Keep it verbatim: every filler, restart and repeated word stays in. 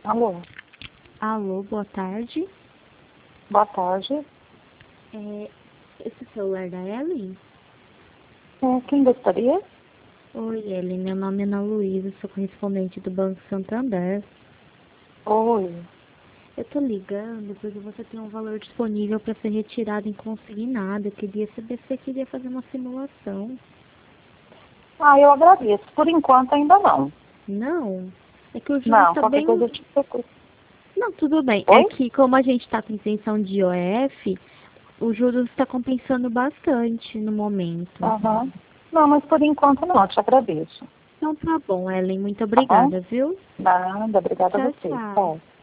Alô, Alô, boa tarde. boa tarde. É, esse é o celular da Ellen? É, quem gostaria? Oi, Ellen, meu nome é Ana Luísa, sou correspondente do Banco Santander. Oi. Eu tô ligando porque você tem um valor disponível para ser retirado em consignado. Eu queria saber se você queria fazer uma simulação. Ah, eu agradeço. Por enquanto ainda não. Não? É que o juros Não, está qualquer bem... coisa eu te procuro. Não, tudo bem. É Oi? que como a gente está com isenção de I O F, o juros está compensando bastante no momento. Aham. Não, mas por enquanto não, eu te agradeço. Então tá bom, Ellen. Muito Tá bom? obrigada, viu? Nada, obrigada a Tchau, você. tchau. Tchau.